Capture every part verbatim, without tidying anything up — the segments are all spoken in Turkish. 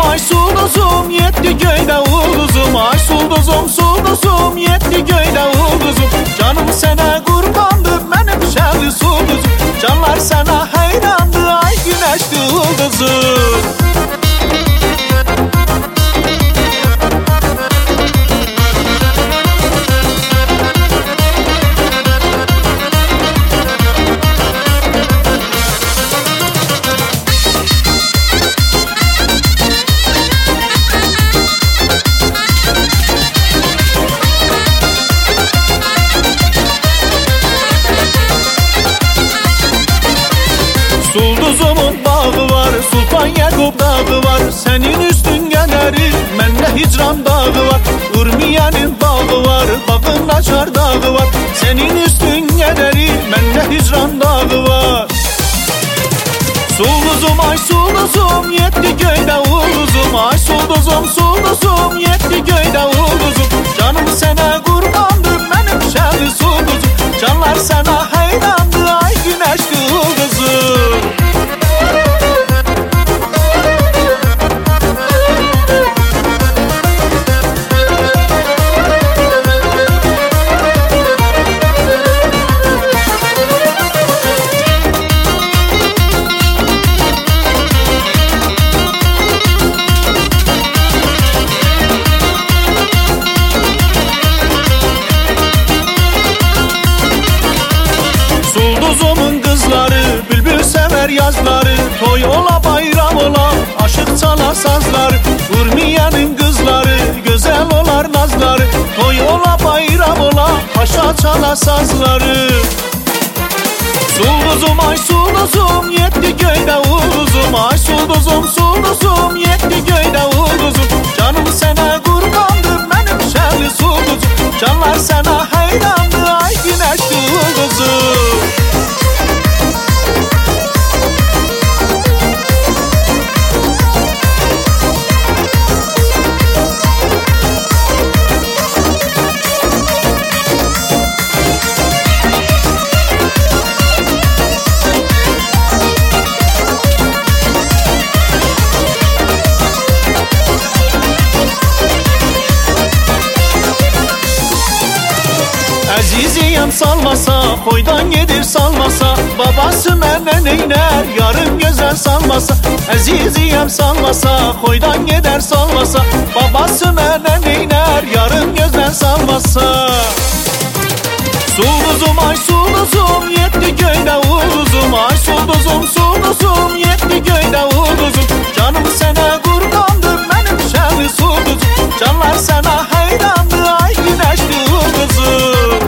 ay sulduzum, yetti göyde ulduzum. Ay sulduzum, sulduzum, yetti göyde ulduzum. Canım sana kurbandı, benim şerli sulduzum. Canlar sana hayrandı, ay güneşli ulduzum. Sulduzumun bağı var, Sultan Yakup dağı var. Senin üstün gelir, mende hicran dağı var. Urmiye'nin bağı var, bağın açar dağı var. Senin üstün gelir, mende hicran dağı var. Sulduzum ay sulduzum, yetti göyde ulduzum. Ay sulduzum, sulduzum, yetti göyde ulduzum. Canım sana kurbandı, benim şerli sulduzum. Canlar sana hayrandı, ay güneşli ulduzum. Sulduzumun kızları, bülbül sever yazları. Toy ola bayram ola, aşık çalar sazları. Urmiye'nin kızları, güzel olar nazları. Toy ola bayram ola, haşa çalar sazları. Sulduzum ay sulduzum, yetti göyde ulduzum. Ay sulduzum, sulduzum, yetti göyde ulduzum. Canım sana kurbandı, benim şerli sulduzum. Canlar sana hayrandı, ay güneşli ulduzum. Aziziyem salmasa, koydan yedir salmasa. Babası menden eyler, yarım güzel salmasa. Aziziyem salmasa, koydan gider salmasa. Babası menden eyler, yarım güzel salmasa. Sulduzum ay sulduzum, yetti göyde ulduzum. Ay sulduzum, sulduzum, yetti göyde ulduzum. Canım sana kurbandı, benim şerli sulduzum. Canlar sana hayrandı, ay güneşli ulduzum.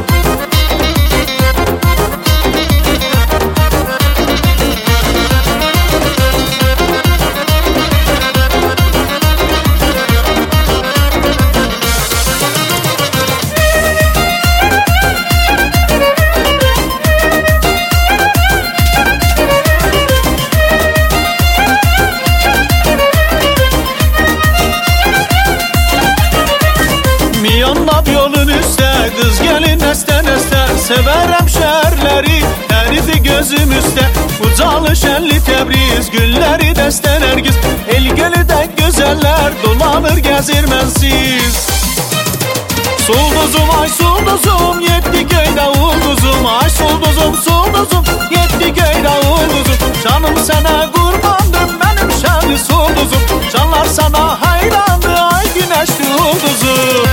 Miyanlab yolun üstte, kız gelin neste neste. Severem şehirleri, herifi gözüm üstte. Ucalı şenli Tebriz, gülleri deste nergiz. El gölüden güzeller, dolanır gezir mensiz. Sulduzum ay sulduzum, yetti göyde ulduzum. Ay sulduzum, sulduzum, yetti göyde ulduzum. Canım sana kurbandım, benim şerli sulduzum. Canlar sana hayrandı, ay güneşli ulduzum.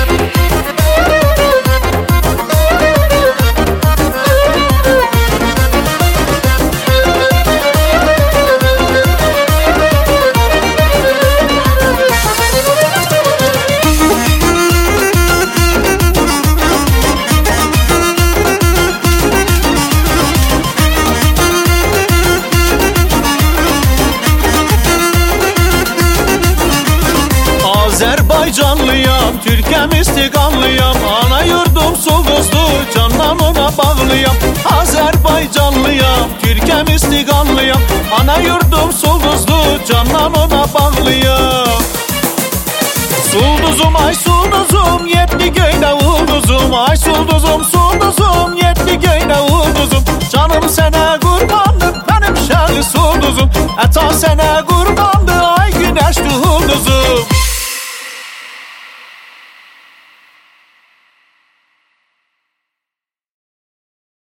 Azerbaycanlıyam, Türkem istiqanlıyam. Ana yurdum Sulduzlu, candan ona bağlıyam. Azerbaycanlıyam, Türkem istiqanlıyam. Ana yurdum Sulduzlu, candan ona bağlıyam. Sulduzum ay sulduzum, yetti göyde ulduzum. Ay sulduzum, sulduzum, yetti göyde ulduzum. Canım sana kurbandım, benim şerli sulduzum. Ata sana kurbandım,